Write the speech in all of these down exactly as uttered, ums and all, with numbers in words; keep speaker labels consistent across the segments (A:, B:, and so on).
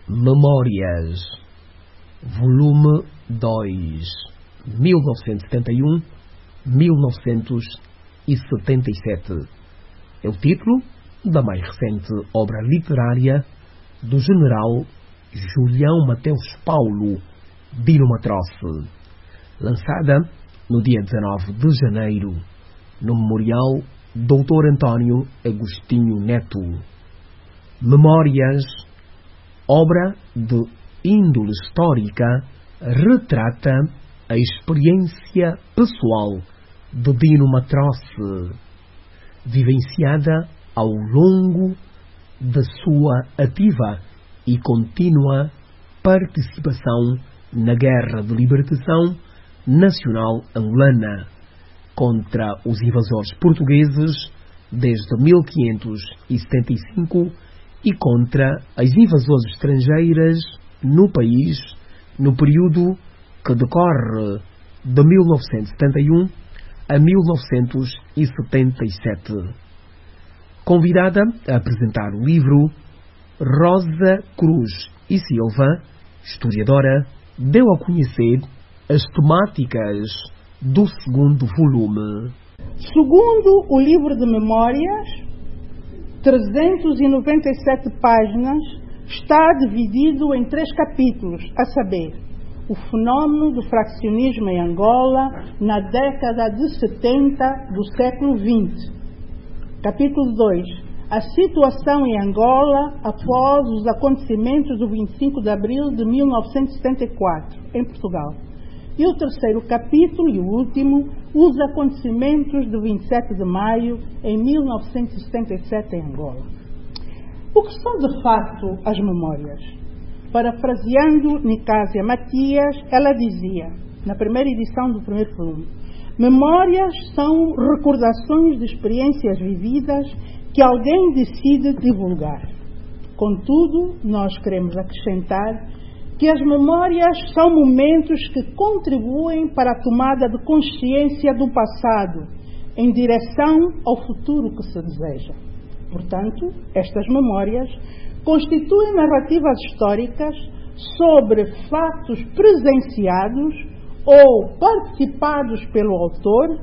A: Memórias, volume dois, mil novecentos e setenta e um a mil novecentos e setenta e sete. É o título da mais recente obra literária do general Julião Mateus Paulo Dino Matroce, lançada no dia dezanove de janeiro, no Memorial doutor António Agostinho Neto. Memórias, obra de índole histórica, retrata a experiência pessoal de Dino Matroce, vivenciada ao longo da sua ativa e contínua participação na Guerra de Libertação Nacional Angolana contra os invasores portugueses desde mil quinhentos e setenta e cinco e contra as invasões estrangeiras no país no período que decorre de mil novecentos e setenta e um a mil novecentos e setenta e sete. Convidada a apresentar o livro, Rosa Cruz e Silva, historiadora, deu a conhecer as temáticas do segundo volume.
B: Segundo o livro de memórias, trezentas e noventa e sete páginas, está dividido em três capítulos, a saber, o fenómeno do fraccionismo em Angola na década de setenta do século vinte. Capítulo dois. A situação em Angola após os acontecimentos do vinte e cinco de abril de mil novecentos e setenta e quatro, em Portugal. E o terceiro capítulo, e o último, os acontecimentos do vinte e sete de maio em mil novecentos e setenta e sete em Angola. O que são de facto as memórias? Parafraseando Nicásia Matias, ela dizia, na primeira edição do primeiro volume, memórias são recordações de experiências vividas que alguém decide divulgar. Contudo, nós queremos acrescentar que as memórias são momentos que contribuem para a tomada de consciência do passado, em direção ao futuro que se deseja. Portanto, estas memórias constituem narrativas históricas sobre fatos presenciados ou participados pelo autor,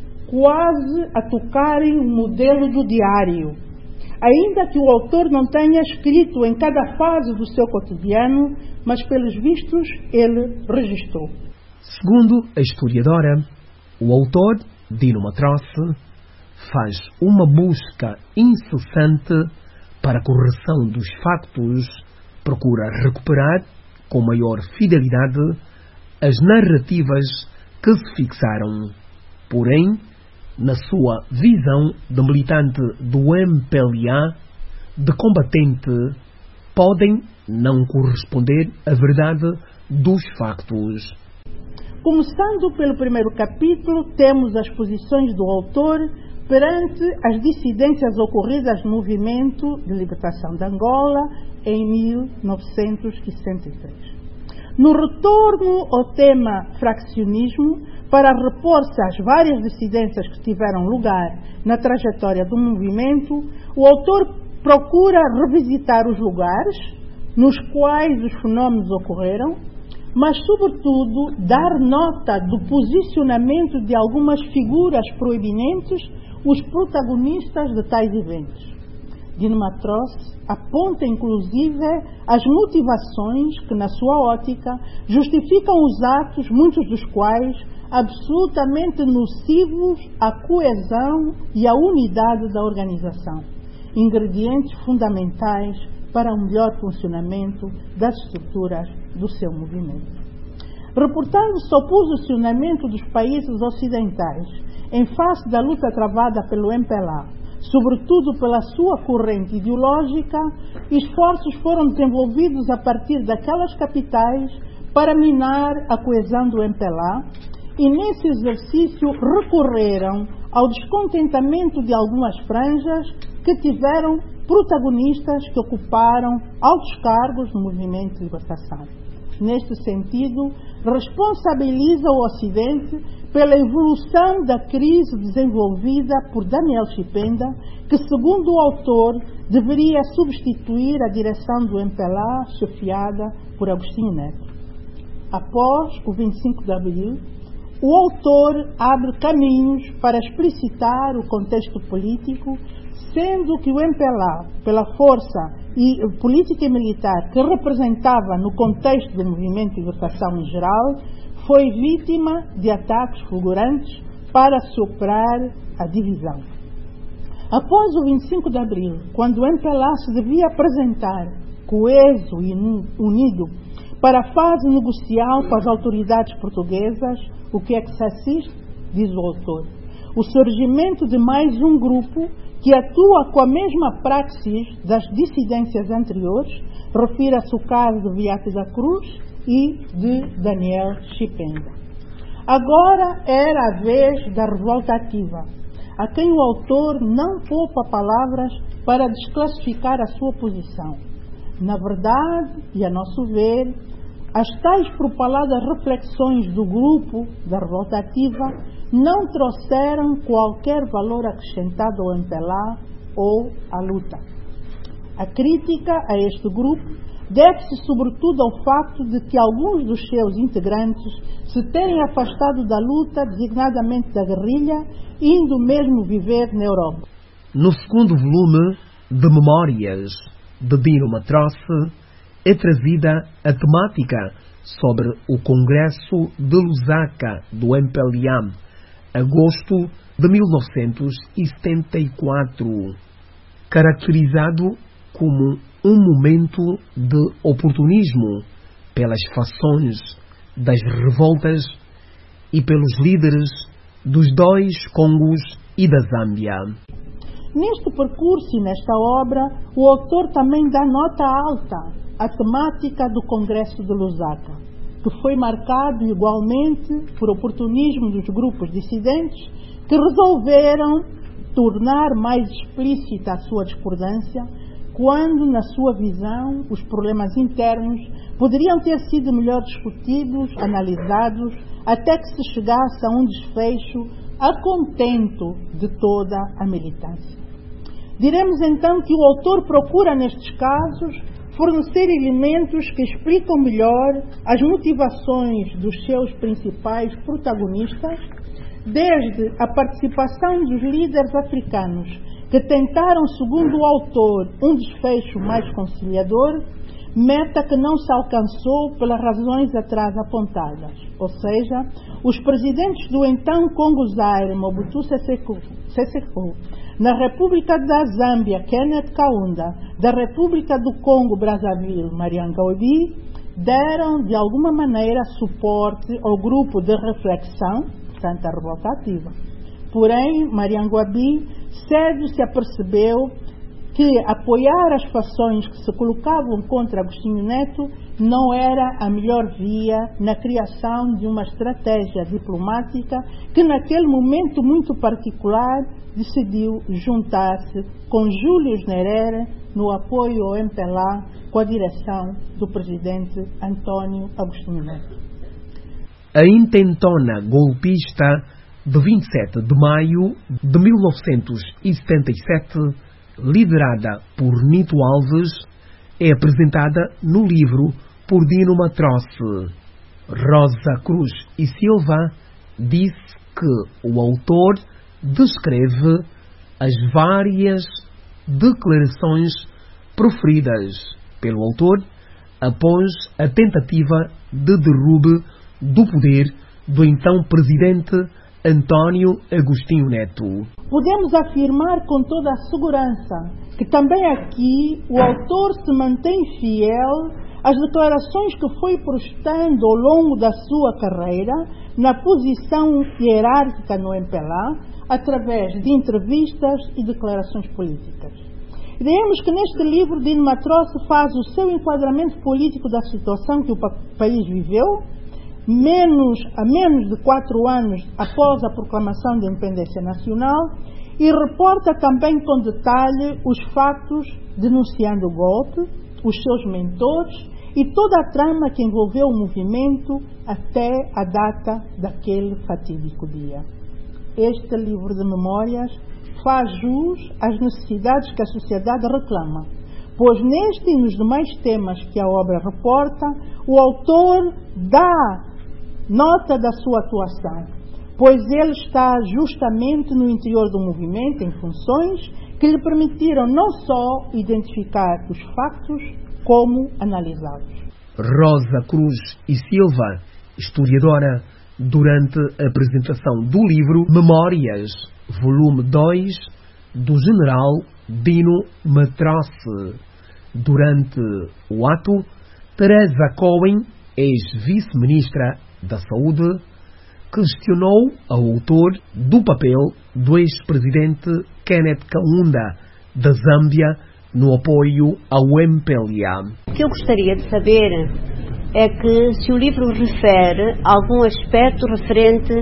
B: quase a tocarem o modelo do diário, ainda que o autor não tenha escrito em cada fase do seu cotidiano, mas pelos vistos ele registrou.
A: Segundo a historiadora, o autor, Dino Matroce, faz uma busca incessante para a correção dos factos, procura recuperar com maior fidelidade as narrativas que se fixaram. Porém, na sua visão de militante do M P L A, de combatente, podem não corresponder à verdade dos factos.
B: Começando pelo primeiro capítulo, temos as posições do autor perante as dissidências ocorridas no movimento de libertação de Angola em mil novecentos e sessenta e três. No retorno ao tema fraccionismo, para repor-se às várias dissidências que tiveram lugar na trajetória do movimento, o autor procura revisitar os lugares nos quais os fenómenos ocorreram, mas, sobretudo, dar nota do posicionamento de algumas figuras proeminentes, os protagonistas de tais eventos. Dino Matroce aponta, inclusive, as motivações que, na sua ótica, justificam os atos, muitos dos quais absolutamente nocivos à coesão e à unidade da organização, ingredientes fundamentais para o melhor funcionamento das estruturas do seu movimento. Reportando-se ao posicionamento dos países ocidentais em face da luta travada pelo M P L A, sobretudo pela sua corrente ideológica, esforços foram desenvolvidos a partir daquelas capitais para minar a coesão do M P L A, e nesse exercício recorreram ao descontentamento de algumas franjas que tiveram protagonistas que ocuparam altos cargos no movimento de libertação. neste sentido, responsabiliza o Ocidente pela evolução da crise desenvolvida por Daniel Chipenda, que, segundo o autor, deveria substituir a direção do M P L A, chefiada por Agostinho Neto. Após o vinte e cinco de abril, o autor abre caminhos para explicitar o contexto político, sendo que o M P L A, pela força e política e militar que representava no contexto do movimento de libertação em geral, foi vítima de ataques fulgurantes para soprar a divisão. Após o vinte e cinco de abril, quando o M P L A se devia apresentar coeso e unido para a fase negocial com as autoridades portuguesas, o que é que se assiste? Diz o autor. O surgimento de mais um grupo que atua com a mesma praxis das dissidências anteriores, refira-se o caso de Beato da Cruz e de Daniel Chipenda. Agora era a vez da revolta ativa, a quem o autor não poupa palavras para desclassificar a sua posição. Na verdade, e a nosso ver, as tais propaladas reflexões do grupo da revolta ativa não trouxeram qualquer valor acrescentado ao M P L A ou à luta. A crítica a este grupo deve-se sobretudo ao facto de que alguns dos seus integrantes se terem afastado da luta, designadamente da guerrilha, indo mesmo viver na Europa.
A: No segundo volume de Memórias de Dino Matroce é trazida a temática sobre o Congresso de Lusaka do M P L A, agosto de mil novecentos e setenta e quatro, caracterizado como um momento de oportunismo pelas fações das revoltas e pelos líderes dos dois Congos e da Zâmbia.
B: Neste percurso e nesta obra, o autor também dá nota alta à temática do Congresso de Lusaka, que foi marcado igualmente por oportunismo dos grupos dissidentes que resolveram tornar mais explícita a sua discordância, quando, na sua visão, os problemas internos poderiam ter sido melhor discutidos, analisados, até que se chegasse a um desfecho a contento de toda a militância. Diremos então que o autor procura, nestes casos, fornecer elementos que explicam melhor as motivações dos seus principais protagonistas, desde a participação dos líderes africanos que tentaram, segundo o autor, um desfecho mais conciliador, meta que não se alcançou pelas razões atrás apontadas, ou seja, os presidentes do então Congo Zaire, Mobutu Sese Seko, na República da Zâmbia, Kenneth Kaunda, da República do Congo, Brazzaville, Mariangaubi, deram, de alguma maneira, suporte ao grupo de reflexão, portanto, a revolta ativa. Porém, Mariangaubi cedo se apercebeu que apoiar as fações que se colocavam contra Agostinho Neto não era a melhor via na criação de uma estratégia diplomática que, naquele momento muito particular, decidiu juntar-se com Júlio Nyerere no apoio ao M P L A com a direção do presidente Antônio Agostinho Neto.
A: A intentona golpista de vinte e sete de maio de mil novecentos e setenta e sete, liderada por Nito Alves, é apresentada no livro por Dino Matroce. Rosa Cruz e Silva disse que o autor descreve as várias declarações proferidas pelo autor após a tentativa de derrube do poder do então presidente Antônio Agostinho Neto.
B: Podemos afirmar com toda a segurança que também aqui o autor se mantém fiel às declarações que foi prestando ao longo da sua carreira na posição hierárquica no M P L A, através de entrevistas e declarações políticas. Diremos que neste livro Dino Matroce faz o seu enquadramento político da situação que o país viveu, menos, a menos de quatro anos após a proclamação da independência nacional, e reporta também com detalhe os fatos, denunciando o golpe, os seus mentores e toda a trama que envolveu o movimento até a data daquele fatídico dia. Este livro de memórias faz jus às necessidades que a sociedade reclama, pois neste e nos demais temas que a obra reporta, o autor dá nota da sua atuação, pois ele está justamente no interior do movimento, em funções que lhe permitiram não só identificar os factos, como analisá-los.
A: Rosa Cruz e Silva, historiadora, durante a apresentação do livro Memórias, volume dois, do general Dino Matrosse. Durante o ato, Teresa Cohen, ex-vice-ministra da Saúde, questionou ao autor do papel do ex-presidente Kenneth Kaunda, da Zâmbia, no apoio ao M P L A.
C: O que eu gostaria de saber é que se o livro refere algum aspecto referente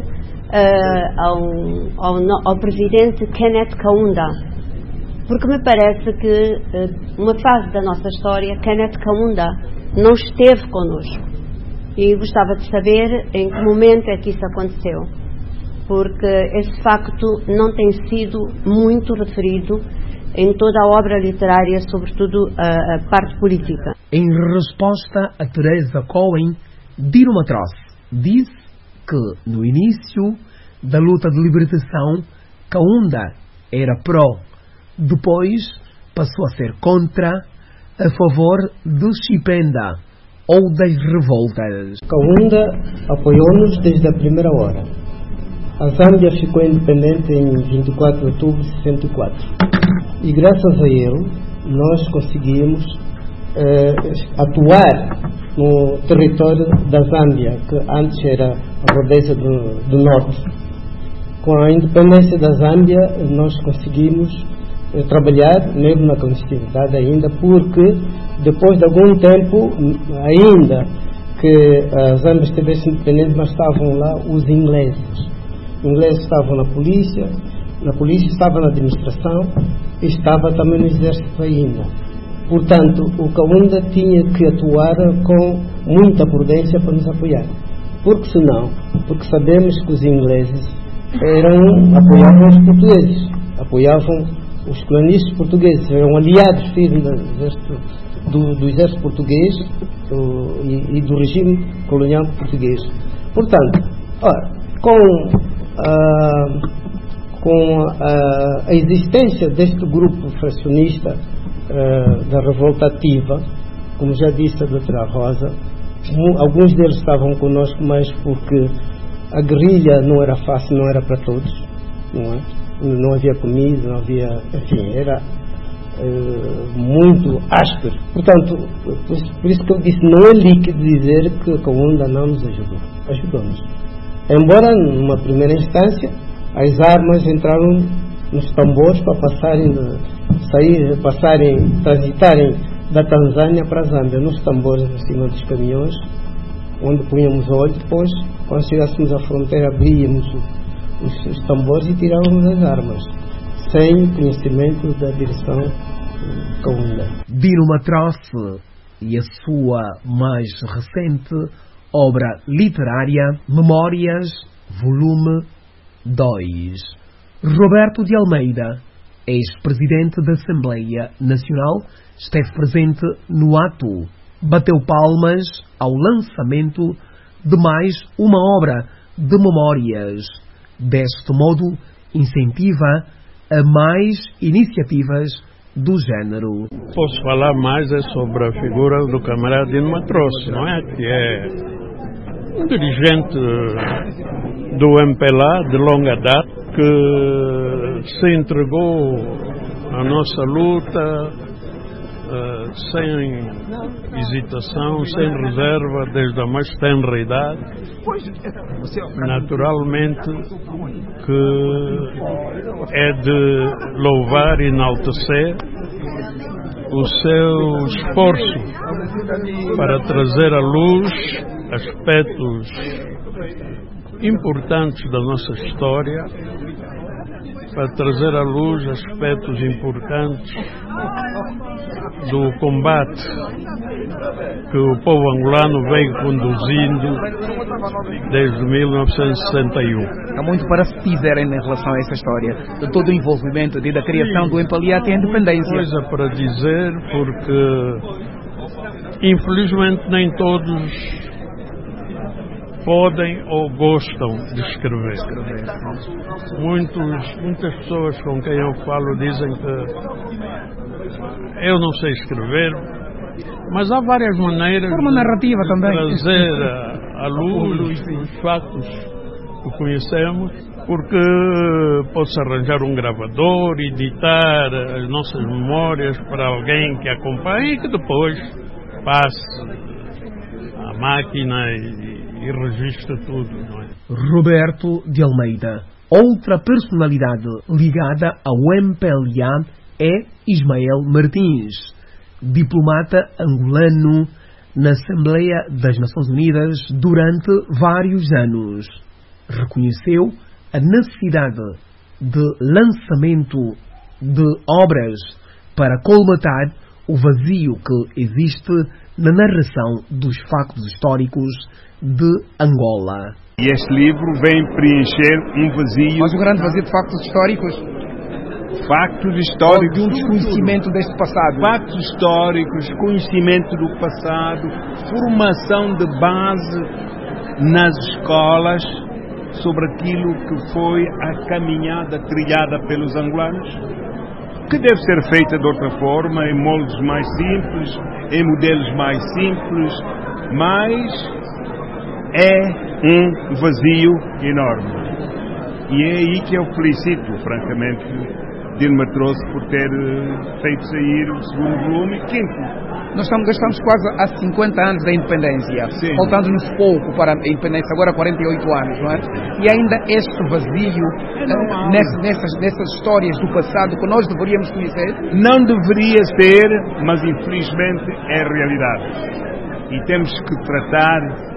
C: uh, ao, ao, ao presidente Kenneth Kaunda, porque me parece que uh, uma fase da nossa história, Kenneth Kaunda não esteve connosco, e gostava de saber em que momento é que isso aconteceu, porque esse facto não tem sido muito referido em toda a obra literária, sobretudo a, a parte política.
A: Em resposta a Teresa Cohen, Dino Matrosse disse que no início da luta de libertação, Kaunda era pró, depois passou a ser contra, a favor de Chipenda ou das revoltas.
D: Kaunda apoiou-nos desde a primeira hora. A Zâmbia ficou independente em vinte e quatro de outubro de sessenta e quatro. E graças a ele, nós conseguimos eh, atuar no território da Zâmbia, que antes era a Rodésia do, do Norte. Com a independência da Zâmbia, nós conseguimos eh, trabalhar, mesmo na clandestinidade ainda, porque depois de algum tempo, ainda que a Zâmbia estivesse independente, mas estavam lá os ingleses. Os ingleses estavam na polícia, na polícia estava na administração, e estava também no exército ainda. Portanto, o Kaunda tinha que atuar com muita prudência para nos apoiar. Porque senão, porque sabemos que os ingleses eram, apoiavam os portugueses, apoiavam os colonistas portugueses, eram aliados firmes do exército, do, do exército português do, e, e do regime colonial português. Portanto, ora, com a com a, a existência deste grupo fracionista uh, da revolta ativa, como já disse a doutora Rosa, um, alguns deles estavam conosco mais porque a guerrilha não era fácil, não era para todos, não é? Não havia comida, não havia, enfim, era uh, muito áspero. Portanto, por, por isso que eu disse, não é líquido dizer que a Kaunda não nos ajudou, ajudou-nos. Embora, numa primeira instância, as armas entraram nos tambores para passarem, sair, passarem, transitarem da Tanzânia para a Zâmbia, nos tambores acima dos caminhões, onde punhamos óleo. Depois, quando chegássemos à fronteira, abríamos os, os tambores e tirávamos as armas, sem conhecimento da direção Kaunda.
A: Dino Matrosse e a sua mais recente obra literária, Memórias, volume dois. Roberto de Almeida, ex-presidente da Assembleia Nacional, esteve presente no ato. Bateu palmas ao lançamento de mais uma obra de memórias. Deste modo, incentiva a mais iniciativas do género.
E: Posso falar mais é sobre a figura do camarada Dino Matrosse, não é? Que é um dirigente do M P L A de longa data, que se entregou à nossa luta uh, sem hesitação, sem reserva, desde a mais tenra idade. Naturalmente que é de louvar e enaltecer o seu esforço para trazer à luz aspectos importantes da nossa história, para trazer à luz aspectos importantes do combate que o povo angolano vem conduzindo desde mil novecentos e sessenta e um.
A: Há muito para se dizer em relação a essa história, de todo o envolvimento, desde a criação do M P L A até a independência.
E: Coisa para dizer, porque infelizmente nem todos podem ou gostam de escrever. Muitos, muitas pessoas com quem eu falo dizem que eu não sei escrever, mas há várias maneiras
A: Forma narrativa
E: de
A: também.
E: trazer à luz os fatos que conhecemos, porque pode-se arranjar um gravador, editar as nossas memórias para alguém que acompanhe e que depois passe à máquina e e registra tudo, não é?
A: Roberto de Almeida. Outra personalidade ligada ao M P L A é Ismael Martins, diplomata angolano na Assembleia das Nações Unidas durante vários anos. Reconheceu a necessidade de lançamento de obras para colmatar o vazio que existe na narração dos factos históricos de Angola.
F: E este livro vem preencher um vazio.
A: Mas um grande vazio de factos históricos?
F: Factos históricos.
A: Ou de um desconhecimento deste passado?
F: Factos históricos, conhecimento do passado, formação de base nas escolas sobre aquilo que foi a caminhada trilhada pelos angolanos, que deve ser feita de outra forma, em moldes mais simples, em modelos mais simples, mas é um vazio enorme. E é aí que eu felicito, francamente, Dilma Trouxe por ter feito sair o segundo volume e quinto.
A: Nós estamos, gastamos quase há cinquenta anos da independência,
F: Sim.
A: Faltando-nos pouco para a independência, agora quarenta e oito anos, não é? E ainda este vazio
F: é
A: nessas, nessas, nessas histórias do passado que nós deveríamos conhecer?
F: Não deveria ser, mas infelizmente é a realidade. E temos que tratar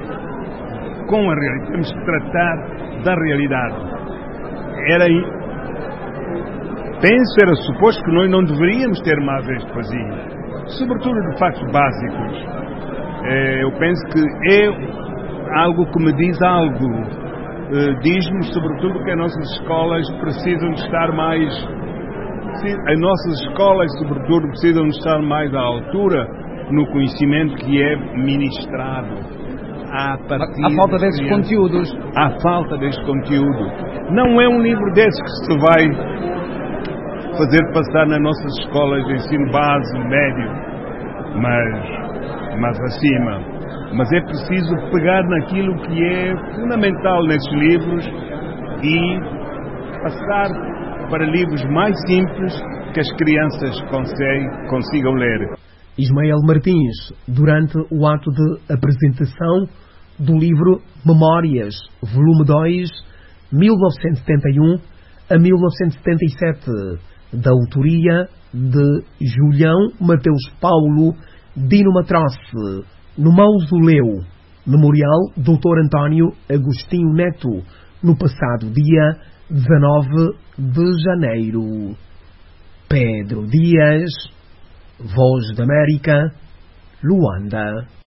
F: com a realidade, temos que tratar da realidade. Era, penso, era suposto que nós não deveríamos ter mais este vazio. Sobretudo de factos básicos. Eu penso que é algo que me diz algo. Diz-me, sobretudo, que as nossas escolas precisam de estar mais... As nossas escolas, sobretudo, precisam de estar mais à altura no conhecimento que é ministrado. À
A: a falta desses
F: de
A: conteúdos.
F: A falta deste conteúdo. Não é um livro desses que se vai fazer passar nas nossas escolas de ensino base, médio, mas, mas acima. Mas é preciso pegar naquilo que é fundamental nesses livros e passar para livros mais simples que as crianças consigam ler.
A: Ismael Martins, durante o ato de apresentação do livro Memórias, volume dois, mil novecentos e setenta e um a mil novecentos e setenta e sete, da autoria de Julião Mateus Paulo Dino Matrosse, no mausoleu Memorial doutor António Agostinho Neto, no passado dia dezanove de janeiro. Pedro Dias, Voz da América, Luanda.